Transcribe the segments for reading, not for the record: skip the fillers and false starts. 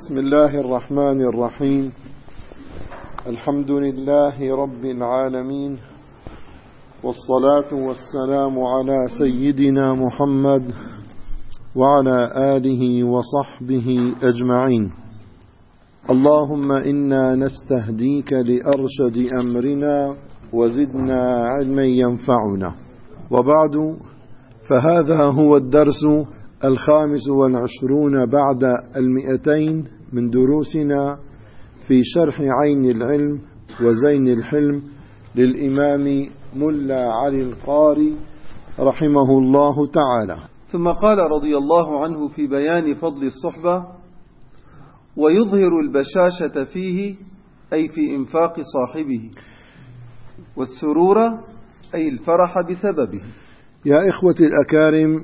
بسم الله الرحمن الرحيم. الحمد لله رب العالمين، والصلاة والسلام على سيدنا محمد وعلى آله وصحبه أجمعين. اللهم إنا نستهديك لأرشد أمرنا وزدنا علما ينفعنا. وبعد، فهذا هو الدرس 25 بعد 200 من دروسنا في شرح عين العلم وزين الحلم للإمام ملا علي القاري رحمه الله تعالى. ثم قال رضي الله عنه في بيان فضل الصحبة: ويظهر البشاشة فيه، أي في إنفاق صاحبه، والسرور أي الفرح بسببه. يا إخوتي الأكارم،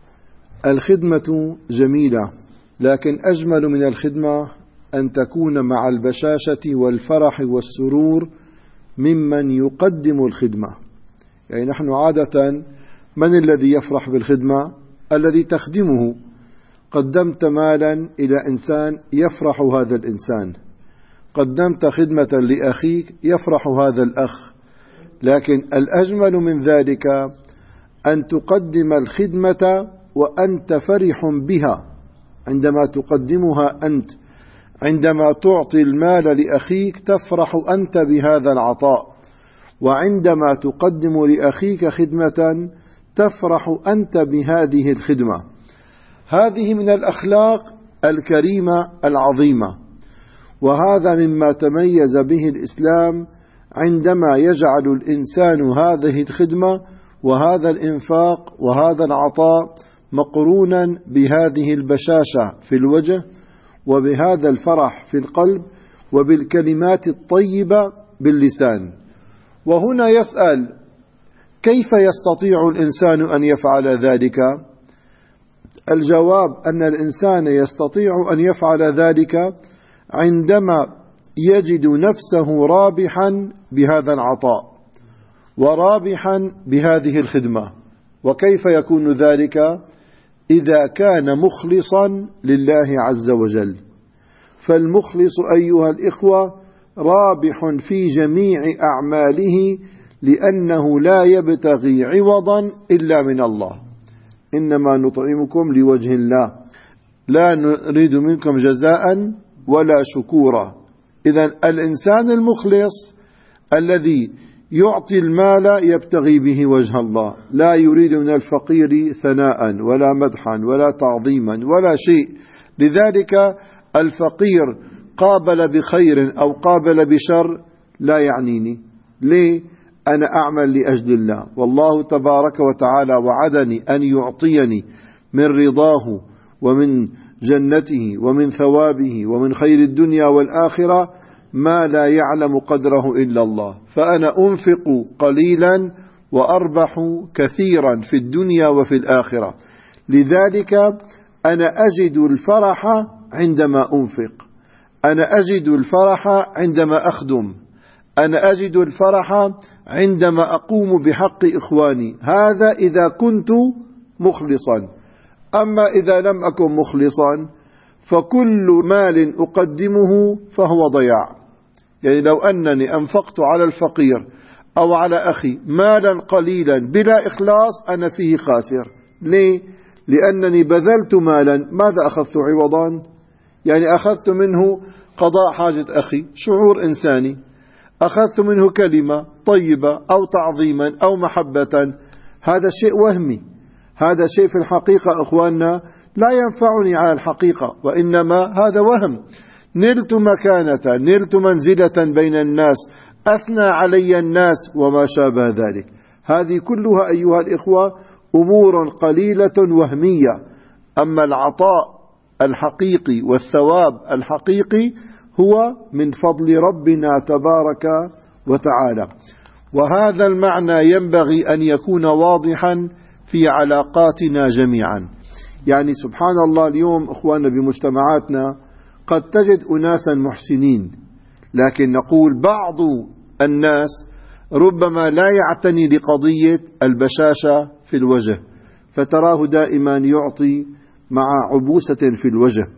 الخدمة جميلة، لكن أجمل من الخدمة أن تكون مع البشاشة والفرح والسرور ممن يقدم الخدمة. يعني نحن عادة من الذي يفرح بالخدمة؟ الذي تخدمه. قدمت مالا إلى إنسان، يفرح هذا الإنسان. قدمت خدمة لأخيك، يفرح هذا الأخ. لكن الأجمل من ذلك أن تقدم الخدمة وأنت فرح بها عندما تقدمها أنت. عندما تعطي المال لأخيك تفرح أنت بهذا العطاء، وعندما تقدم لأخيك خدمة تفرح أنت بهذه الخدمة. هذه من الأخلاق الكريمة العظيمة، وهذا مما تميز به الإسلام عندما يجعل الإنسان هذه الخدمة وهذا الإنفاق وهذا العطاء مقرونا بهذه البشاشة في الوجه، وبهذا الفرح في القلب، وبالكلمات الطيبة باللسان. وهنا يسأل: كيف يستطيع الإنسان أن يفعل ذلك؟ الجواب أن الإنسان يستطيع أن يفعل ذلك عندما يجد نفسه رابحا بهذا العطاء ورابحا بهذه الخدمة. وكيف يكون ذلك؟ إذا كان مخلصا لله عز وجل. فالمخلص أيها الإخوة رابح في جميع أعماله، لأنه لا يبتغي عوضا إلا من الله. إنما نطعمكم لوجه الله لا نريد منكم جزاء ولا شكورا. إذن الإنسان المخلص الذي يعطي المال يبتغي به وجه الله، لا يريد من الفقير ثناء ولا مدحا ولا تعظيما ولا شيء. لذلك الفقير قابل بخير أو قابل بشر لا يعنيني. ليه؟ أنا أعمل لأجل الله، والله تبارك وتعالى وعدني أن يعطيني من رضاه ومن جنته ومن ثوابه ومن خير الدنيا والآخرة ما لا يعلم قدره إلا الله. فأنا أنفق قليلا وأربح كثيرا في الدنيا وفي الآخرة. لذلك أنا أجد الفرح عندما أنفق، أنا أجد الفرح عندما أخدم، أنا أجد الفرح عندما أقوم بحق إخواني. هذا إذا كنت مخلصا. أما إذا لم أكن مخلصا فكل مال أقدمه فهو ضياع. يعني لو أنني أنفقت على الفقير أو على أخي مالا قليلا بلا إخلاص أنا فيه خاسر. ليه؟ لأنني بذلت مالا، ماذا أخذت عوضا؟ يعني أخذت منه قضاء حاجة أخي، شعور إنساني، أخذت منه كلمة طيبة أو تعظيما أو محبة. هذا شيء وهمي، هذا شيء في الحقيقة أخواننا لا ينفعني على الحقيقة، وإنما هذا وهم. نلت مكانة، نلت منزلة بين الناس، أثنى علي الناس وما شابه ذلك. هذه كلها أيها الإخوة أمور قليلة وهمية. أما العطاء الحقيقي والثواب الحقيقي هو من فضل ربنا تبارك وتعالى. وهذا المعنى ينبغي أن يكون واضحا في علاقاتنا جميعا. يعني سبحان الله، اليوم أخواننا بمجتمعاتنا قد تجد أناسا محسنين، لكن نقول بعض الناس ربما لا يعتني لقضية البشاشة في الوجه، فتراه دائما يعطي مع عبوسة في الوجه.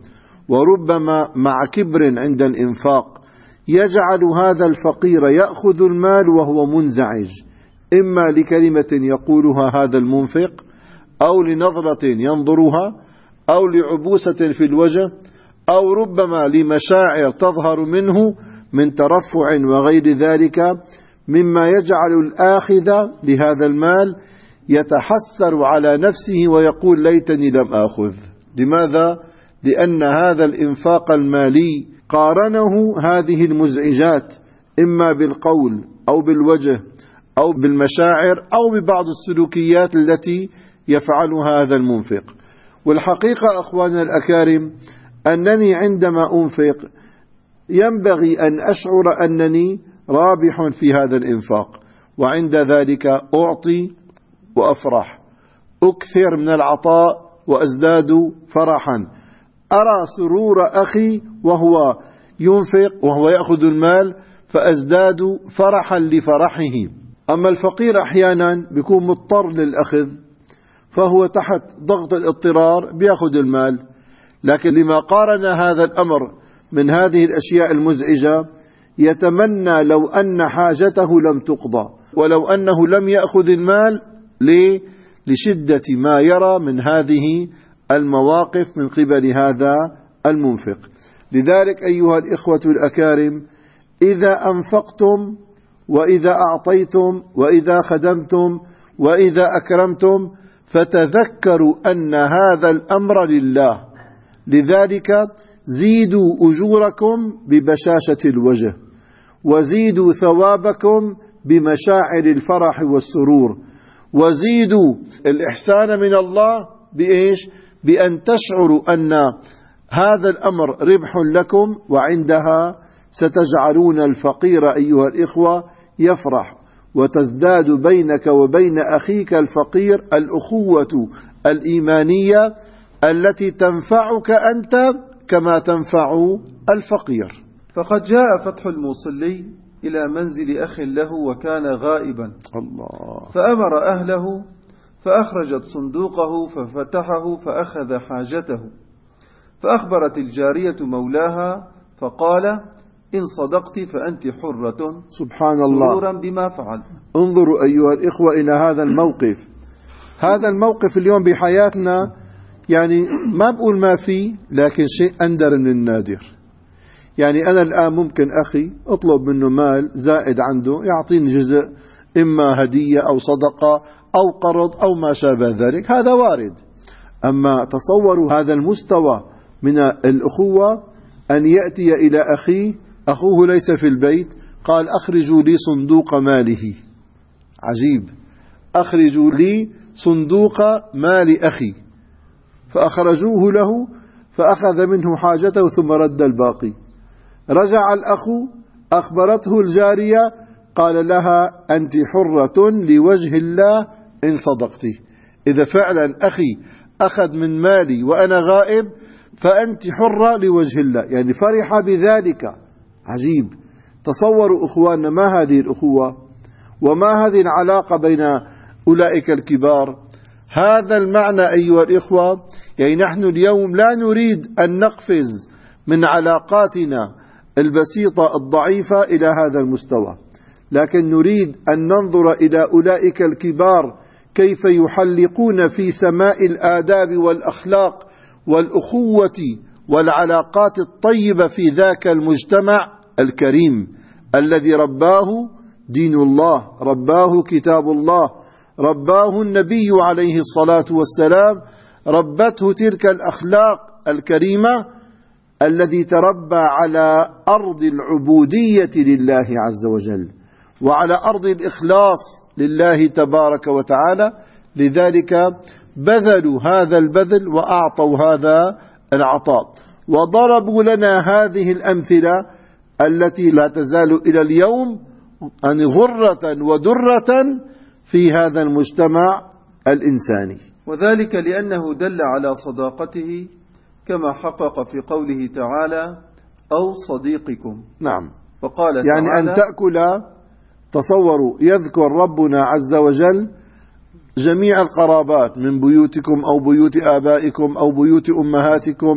وربما مع كبر عند الإنفاق يجعل هذا الفقير يأخذ المال وهو منزعج، إما لكلمة يقولها هذا المنفق، أو لنظرة ينظرها، أو لعبوسة في الوجه، أو ربما لمشاعر تظهر منه من ترفع وغير ذلك، مما يجعل الآخذ لهذا المال يتحسر على نفسه ويقول ليتني لم آخذ. لماذا؟ لأن هذا الإنفاق المالي قارنه هذه المزعجات، إما بالقول أو بالوجه أو بالمشاعر أو ببعض السلوكيات التي يفعلها هذا المنفق. والحقيقة أخواننا الأكارم أنني عندما أنفق ينبغي أن أشعر أنني رابح في هذا الإنفاق، وعند ذلك أعطي وأفرح، أكثر من العطاء وأزداد فرحا، أرى سرور أخي وهو ينفق وهو يأخذ المال فأزداد فرحا لفرحه. أما الفقير أحيانا بيكون مضطر للأخذ، فهو تحت ضغط الاضطرار بيأخذ المال، لكن لما قارن هذا الأمر من هذه الأشياء المزعجة يتمنى لو أن حاجته لم تقضى، ولو أنه لم يأخذ المال لشدة ما يرى من هذه المواقف من قبل هذا المنفق. لذلك أيها الإخوة الأكارم، إذا أنفقتم وإذا أعطيتم وإذا خدمتم وإذا أكرمتم فتذكروا أن هذا الأمر لله، لذلك زيدوا أجوركم ببشاشة الوجه، وزيدوا ثوابكم بمشاعر الفرح والسرور، وزيدوا الإحسان من الله بإيش؟ بأن تشعروا أن هذا الأمر ربح لكم، وعندها ستجعلون الفقير أيها الإخوة يفرح، وتزداد بينك وبين أخيك الفقير الأخوة الإيمانية التي تنفعك أنت كما تنفع الفقير. فقد جاء فتح الموصلي إلى منزل أخ له وكان غائبا، فأمر أهله فأخرجت صندوقه ففتحه فأخذ حاجته، فأخبرت الجارية مولاها فقال إن صدقت فأنت حرة، سبحان الله، سرورا بما فعل. انظروا أيها الإخوة إلى هذا الموقف. هذا الموقف اليوم بحياتنا يعني ما بقول ما فيه، لكن شيء أندر من النادر. يعني أنا الآن ممكن أخي أطلب منه مال زائد عنده يعطيني جزء، إما هدية أو صدقة أو قرض أو ما شابه ذلك، هذا وارد. أما تصوروا هذا المستوى من الأخوة، أن يأتي إلى أخيه، أخوه ليس في البيت، قال أخرجوا لي صندوق ماله. عجيب، أخرجوا لي صندوق مال أخي، فأخرجوه له فأخذ منه حاجته ثم رد الباقي. رجع الأخ، أخبرته الجارية، قال لها أنت حرة لوجه الله إن صدقتي. إذا فعلا أخي أخذ من مالي وأنا غائب فأنت حرة لوجه الله، يعني فرح بذلك. عجيب. تصوروا أخواننا ما هذه الأخوة وما هذه العلاقة بين أولئك الكبار. هذا المعنى أيها الإخوة، يعني نحن اليوم لا نريد أن نقفز من علاقاتنا البسيطة الضعيفة إلى هذا المستوى، لكن نريد أن ننظر إلى أولئك الكبار كيف يحلقون في سماء الآداب والأخلاق والأخوة والعلاقات الطيبة في ذاك المجتمع الكريم الذي رباه دين الله، رباه كتاب الله، رباه النبي عليه الصلاة والسلام، ربته تلك الأخلاق الكريمة الذي تربى على أرض العبودية لله عز وجل وعلى أرض الإخلاص لله تبارك وتعالى. لذلك بذلوا هذا البذل وأعطوا هذا العطاء، وضربوا لنا هذه الأمثلة التي لا تزال إلى اليوم أن غرة ودرة في هذا المجتمع الإنساني. وذلك لأنه دل على صداقته كما حقق في قوله تعالى أو صديقكم. نعم. فقال يعني تعالى أن تأكل، تصوروا يذكر ربنا عز وجل جميع القرابات من بيوتكم أو بيوت آبائكم أو بيوت أمهاتكم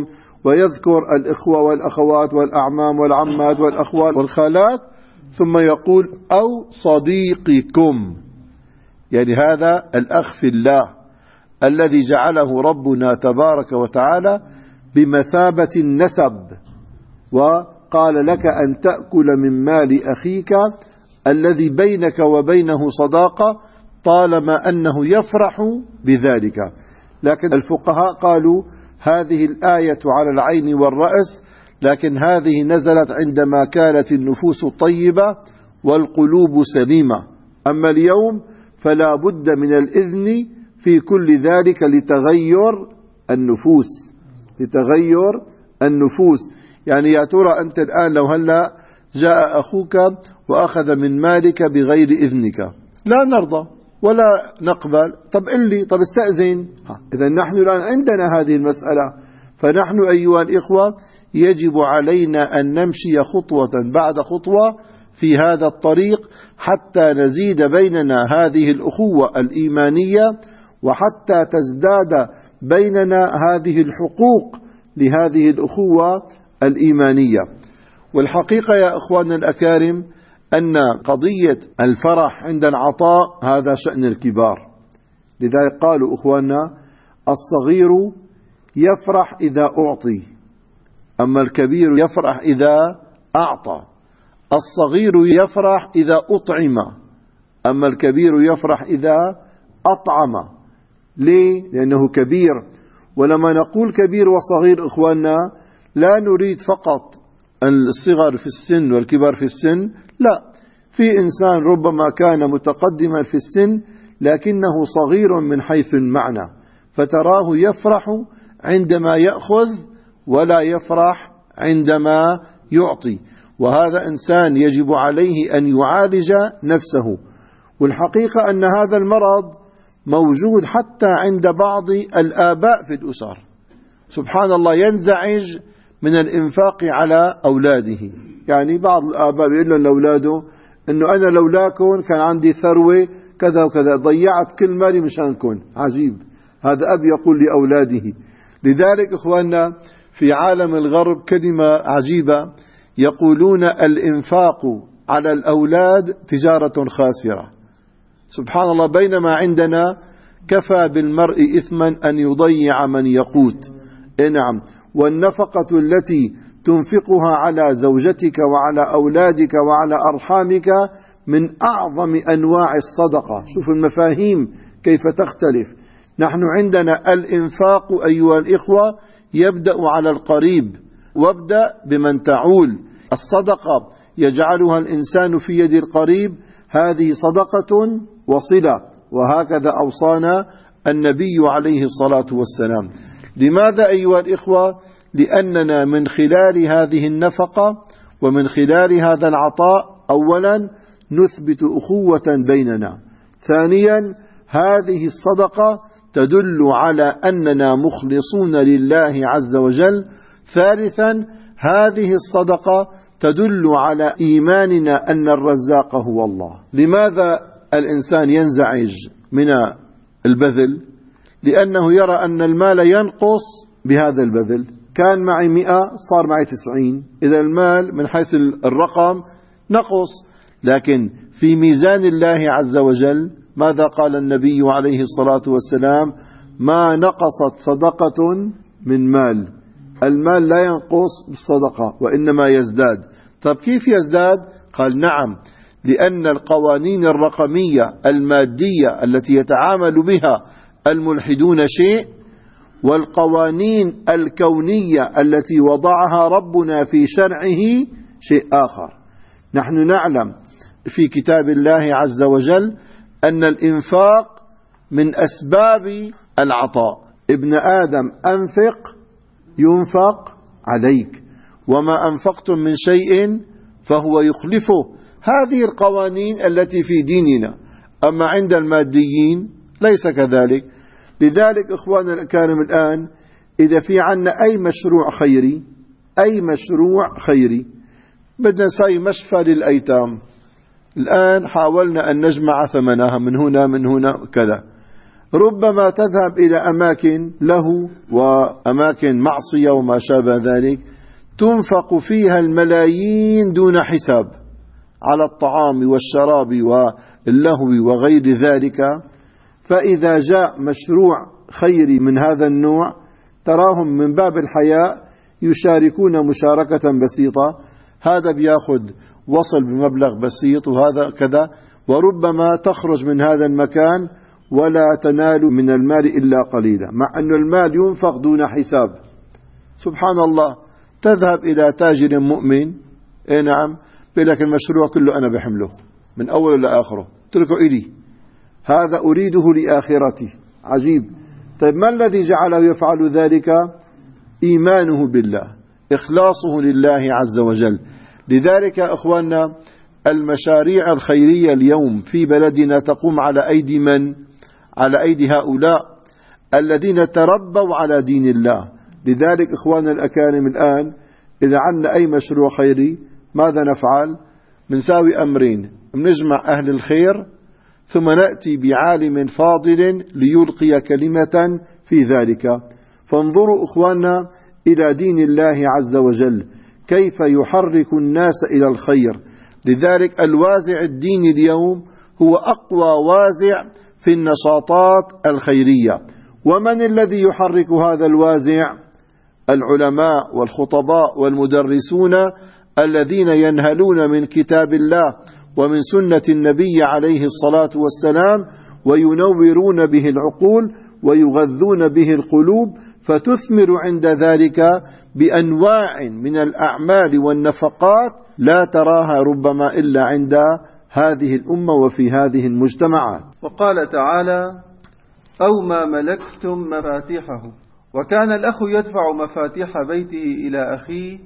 ويذكر الإخوة والأخوات والأعمام والعمات والأخوال والخالات، ثم يقول أو صديقكم، يعني هذا الأخ في الله الذي جعله ربنا تبارك وتعالى بمثابة النسب، وقال لك أن تأكل من مال أخيك الذي بينك وبينه صداقة طالما أنه يفرح بذلك. لكن الفقهاء قالوا هذه الآية على العين والرأس، لكن هذه نزلت عندما كانت النفوس طيبة والقلوب سليمة. أما اليوم فلا بد من الإذن في كل ذلك لتغير النفوس. يعني يا ترى أنت الآن لو هلأ جاء أخوك وأخذ من مالك بغير إذنك، لا نرضى ولا نقبل. طب قل طب استأذن. إذا نحن الآن عندنا هذه المسألة، فنحن أيها الإخوة يجب علينا أن نمشي خطوة بعد خطوة في هذا الطريق حتى نزيد بيننا هذه الأخوة الإيمانية، وحتى تزداد بيننا هذه الحقوق لهذه الأخوة الإيمانية. والحقيقة يا أخواننا الأكارم أن قضية الفرح عند العطاء هذا شأن الكبار. لذلك قالوا أخواننا الصغير يفرح إذا أعطي، أما الكبير يفرح إذا أعطى. الصغير يفرح إذا أطعم، أما الكبير يفرح إذا أطعم. ليه؟ لأنه كبير. ولما نقول كبير وصغير إخواننا لا نريد فقط الصغر في السن والكبار في السن، لا، في إنسان ربما كان متقدما في السن لكنه صغير من حيث المعنى، فتراه يفرح عندما يأخذ ولا يفرح عندما يعطي، وهذا إنسان يجب عليه أن يعالج نفسه. والحقيقة أن هذا المرض موجود حتى عند بعض الآباء في الأسر، سبحان الله، ينزعج من الإنفاق على أولاده. يعني بعض الآباء يقول لأولاده أنه أنا لولاكم كان عندي ثروة كذا وكذا، ضيعت كل مالي مشانكم. عجيب، هذا أب يقول لأولاده. لذلك إخواننا في عالم الغرب كلمة عجيبة، يقولون الإنفاق على الأولاد تجارة خاسرة. سبحان الله، بينما عندنا كفى بالمرء إثما أن يضيع من يقوت. نعم، والنفقة التي تنفقها على زوجتك وعلى أولادك وعلى أرحامك من أعظم أنواع الصدقة. شوف المفاهيم كيف تختلف. نحن عندنا الإنفاق أيها الإخوة يبدأ على القريب، وابدأ بمن تعول. الصدقة يجعلها الإنسان في يد القريب، هذه صدقة وصلة، وهكذا أوصانا النبي عليه الصلاة والسلام. لماذا أيها الإخوة؟ لأننا من خلال هذه النفقة ومن خلال هذا العطاء أولا نثبت أخوة بيننا، ثانيا هذه الصدقة تدل على أننا مخلصون لله عز وجل، ثالثا هذه الصدقة تدل على إيماننا أن الرزاق هو الله. لماذا الإنسان ينزعج من البذل؟ لأنه يرى أن المال ينقص بهذا البذل. كان معي 100 صار معي 90، إذا المال من حيث الرقم نقص، لكن في ميزان الله عز وجل ماذا قال النبي عليه الصلاة والسلام؟ ما نقصت صدقة من مال. المال لا ينقص بالصدقة وإنما يزداد. طب كيف يزداد؟ قال نعم، لأن القوانين الرقمية المادية التي يتعامل بها الملحدون شيء، والقوانين الكونية التي وضعها ربنا في شرعه شيء آخر. نحن نعلم في كتاب الله عز وجل أن الإنفاق من أسباب العطاء. ابن آدم أنفق ينفق عليك، وما أنفقتم من شيء فهو يخلفه. هذه القوانين التي في ديننا، أما عند الماديين ليس كذلك. لذلك إخواننا الأكارم الآن إذا في عنا أي مشروع خيري بدنا نسوي مشفى للأيتام، الآن حاولنا أن نجمع ثمنها من هنا كذا، ربما تذهب إلى أماكن له وأماكن معصية وما شابه ذلك تنفق فيها الملايين دون حساب على الطعام والشراب واللهو وغير ذلك. فإذا جاء مشروع خيري من هذا النوع تراهم من باب الحياء يشاركون مشاركة بسيطة، هذا بياخذ وصل بمبلغ بسيط وهذا كذا، وربما تخرج من هذا المكان ولا تنال من المال إلا قليلا، مع أن المال ينفق دون حساب. سبحان الله، تذهب إلى تاجر مؤمن، نعم، بيقول لك المشروع كله أنا بحمله من أوله لآخره، اتركه إلي، هذا أريده لآخرتي. عجيب. طيب ما الذي جعله يفعل ذلك؟ إيمانه بالله، إخلاصه لله عز وجل. لذلك أخواننا المشاريع الخيرية اليوم في بلدنا تقوم على أيدي من؟ على أيدي هؤلاء الذين تربوا على دين الله. لذلك إخواننا الأكارم الآن إذا عندنا أي مشروع خيري ماذا نفعل؟ بنساوي أمرين: بنجمع أهل الخير ثم نأتي بعالم فاضل ليلقي كلمة في ذلك. فانظروا إخواننا إلى دين الله عز وجل كيف يحرك الناس إلى الخير. لذلك الوازع الديني اليوم هو أقوى وازع في النشاطات الخيرية. ومن الذي يحرك هذا الوازع؟ العلماء والخطباء والمدرسون الذين ينهلون من كتاب الله ومن سنة النبي عليه الصلاة والسلام وينورون به العقول ويغذون به القلوب، فتثمر عند ذلك بأنواع من الأعمال والنفقات لا تراها ربما إلا عند هذه الأمة وفي هذه المجتمعات. وقال تعالى: أو ما ملكتم مفاتيحه. وكان الأخ يدفع مفاتيح بيته إلى أخيه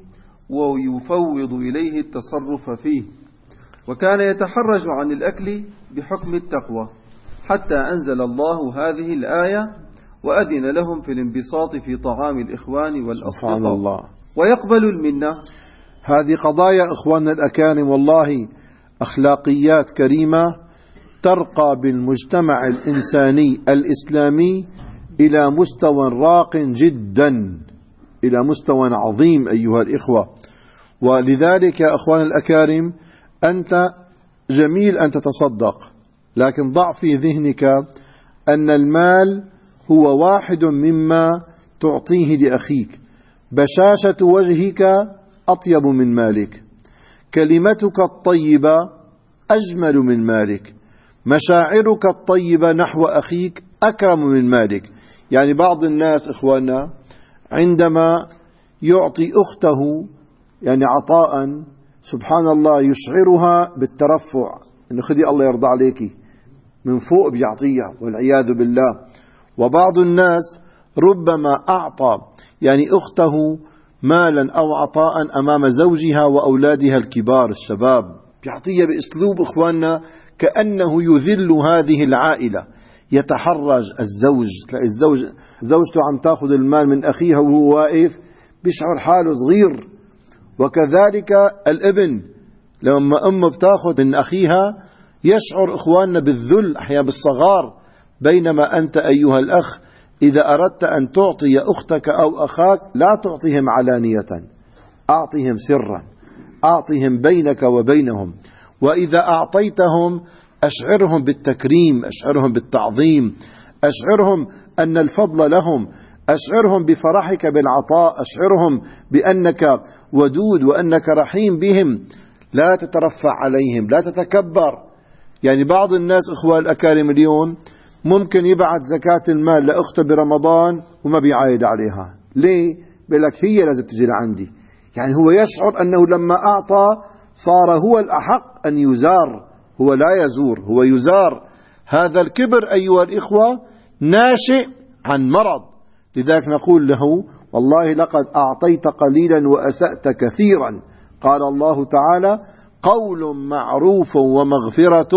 ويفوض إليه التصرف فيه، وكان يتحرج عن الأكل بحكم التقوى، حتى أنزل الله هذه الآية: وأذن لهم في الانبساط في طعام الإخوان والأصدقاء ويقبل المنة. هذه قضايا إخواننا الأكارم والله أخلاقيات كريمة ترقى بالمجتمع الإنساني الإسلامي إلى مستوى راق جدا، إلى مستوى عظيم أيها الإخوة. ولذلك يا أخوان الأكارم أنت جميل أن تتصدق، لكن ضع في ذهنك أن المال هو واحد مما تعطيه لأخيك. بشاشة وجهك أطيب من مالك، كلمتك الطيبة أجمل من مالك، مشاعرك الطيبة نحو أخيك أكرم من مالك. يعني بعض الناس إخواننا عندما يعطي أخته يعني عطاء سبحان الله يشعرها بالترفع، إنه خذي الله يرضى عليكي، من فوق بيعطيها والعياذ بالله. وبعض الناس ربما أعطى يعني أخته مالا أو عطاء أمام زوجها وأولادها الكبار الشباب، بيعطيها بأسلوب إخواننا كأنه يذل هذه العائلة. يتحرج الزوج، تلاقي زوجته عم تأخذ المال من أخيها وهو واقف بيشعر حاله صغير. وكذلك الابن لما أمه بتأخذ من أخيها يشعر إخواننا بالذل أحيانا بالصغار. بينما أنت أيها الأخ إذا أردت أن تعطي أختك أو أخاك لا تعطيهم علانية، أعطيهم سرا، أعطيهم بينك وبينهم. وإذا أعطيتهم أشعرهم بالتكريم، أشعرهم بالتعظيم، أشعرهم أن الفضل لهم، أشعرهم بفرحك بالعطاء، أشعرهم بأنك ودود وأنك رحيم بهم، لا تترفع عليهم، لا تتكبر. يعني بعض الناس إخوان الأكارم اليوم ممكن يبعث زكاة المال لأخته برمضان وما بيعايد عليها. ليه؟ بيقولك هي لازم تجي لعندي. يعني هو يشعر أنه لما أعطى صار هو الأحق أن يزار، هو لا يزور، هو يزار. هذا الكبر أيها الإخوة ناشئ عن مرض. لذلك نقول له والله لقد أعطيت قليلا وأسأت كثيرا. قال الله تعالى: قول معروف ومغفرة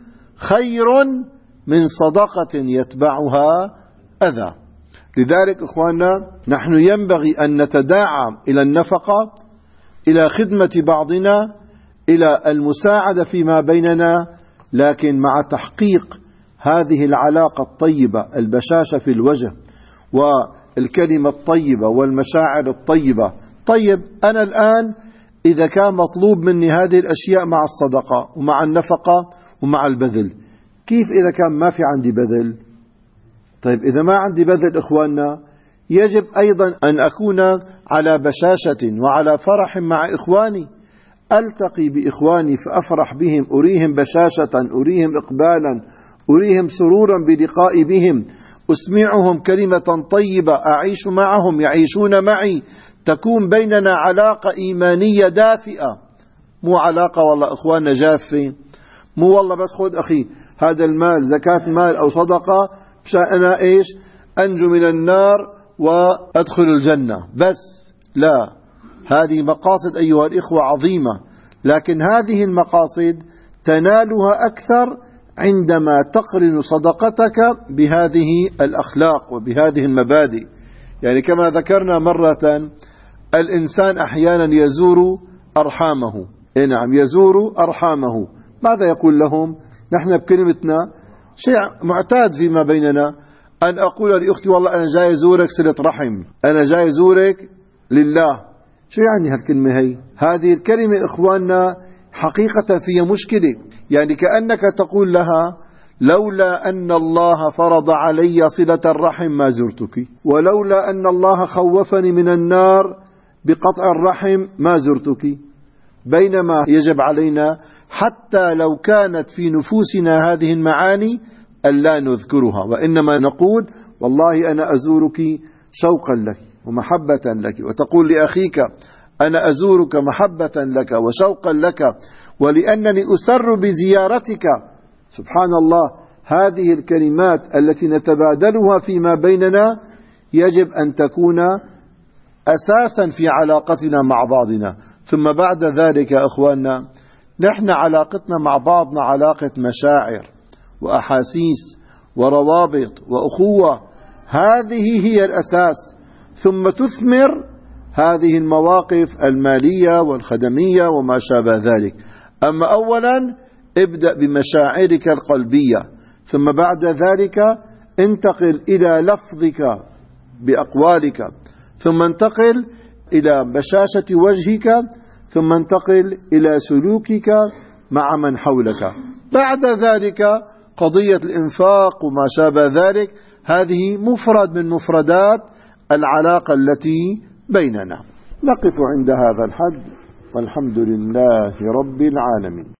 خير من صدقة يتبعها أذى. لذلك إخواننا نحن ينبغي أن نتداعى إلى النفقة، إلى خدمة بعضنا، إلى المساعدة فيما بيننا، لكن مع تحقيق هذه العلاقة الطيبة، البشاشة في الوجه والكلمة الطيبة والمشاعر الطيبة. طيب أنا الآن إذا كان مطلوب مني هذه الأشياء مع الصدقة ومع النفقة ومع البذل، كيف إذا كان ما في عندي بذل؟ طيب إذا ما عندي بذل إخواننا، يجب أيضا أن أكون على بشاشة وعلى فرح مع إخواني، ألتقي بإخواني فأفرح بهم، أريهم بشاشة، أريهم إقبالا، أريهم سرورا بلقاء بهم، أسمعهم كلمة طيبة، أعيش معهم يعيشون معي، تكون بيننا علاقة إيمانية دافئة، مو علاقة والله إخواننا جافة، مو والله بس خذ أخي هذا المال زكاة مال أو صدقة مشان أنا إيش أنجو من النار وأدخل الجنة بس. لا، هذه مقاصد أيها الإخوة عظيمة، لكن هذه المقاصد تنالها أكثر عندما تقرن صدقتك بهذه الأخلاق وبهذه المبادئ. يعني كما ذكرنا مرة، الإنسان أحيانا يزور أرحامه، نعم يزور أرحامه، ماذا يقول لهم؟ نحن بكلمتنا شيء معتاد فيما بيننا أن أقول لأختي والله أنا جاي أزورك صلة رحم، أنا جاي أزورك لله. شو يعني هالكلمة هي؟ هذه الكلمة إخواننا حقيقة فيها مشكلة، يعني كأنك تقول لها لولا أن الله فرض علي صلة الرحم ما زرتك، ولولا أن الله خوفني من النار بقطع الرحم ما زرتك، بينما يجب علينا حتى لو كانت في نفوسنا هذه المعاني ألا نذكرها، وإنما نقول والله أنا أزورك شوقا لك ومحبة لك، وتقول لأخيك أنا أزورك محبة لك وشوقا لك ولأنني أسر بزيارتك. سبحان الله، هذه الكلمات التي نتبادلها فيما بيننا يجب أن تكون أساسا في علاقتنا مع بعضنا. ثم بعد ذلك يا أخواننا، نحن علاقتنا مع بعضنا علاقة مشاعر وأحاسيس وروابط وأخوة، هذه هي الأساس، ثم تثمر هذه المواقف المالية والخدمية وما شابه ذلك. أما أولا ابدأ بمشاعرك القلبية، ثم بعد ذلك انتقل إلى لفظك بأقوالك، ثم انتقل إلى بشاشة وجهك، ثم انتقل إلى سلوكك مع من حولك. بعد ذلك قضية الإنفاق وما شابه ذلك، هذه مفرد من مفردات العلاقة التي بيننا. نقف عند هذا الحد، والحمد لله رب العالمين.